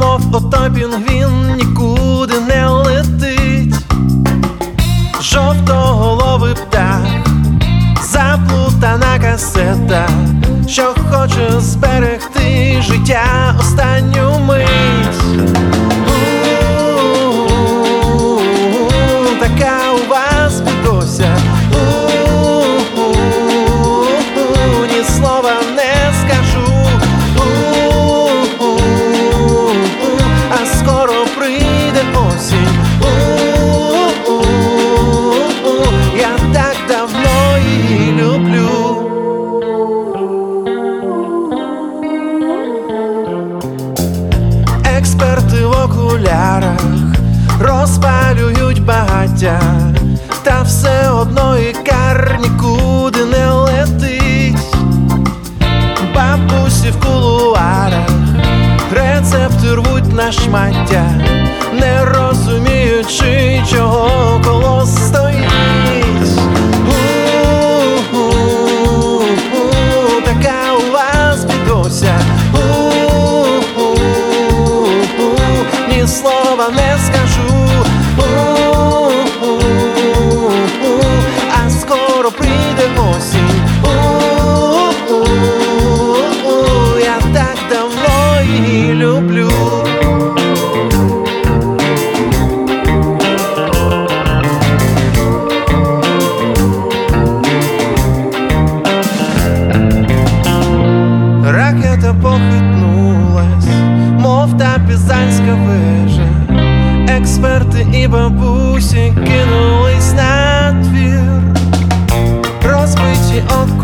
мов отой пінгвін, нікуди не летить. Жовтоголовий птах, заплутана касета, що хоче зберегти життя останню мить. Така у вас бідося, ні слова не скажу, а скоро прийде осінь. Я так давно її люблю. Експерти в окулярах розпалюють багаття, та все одно ікар нікуди не летить. Бабусі в кулуарах рецепти рвуть на шмаття, не розуміючи, чого колос стоїть. Така у вас бідося, ні слова не скажу, а скоро прийде осінь. Я так давно її люблю. Ракета похитнулась, мов та пізанська вежа. Експерти і бабусі кинулись на двір, розбиті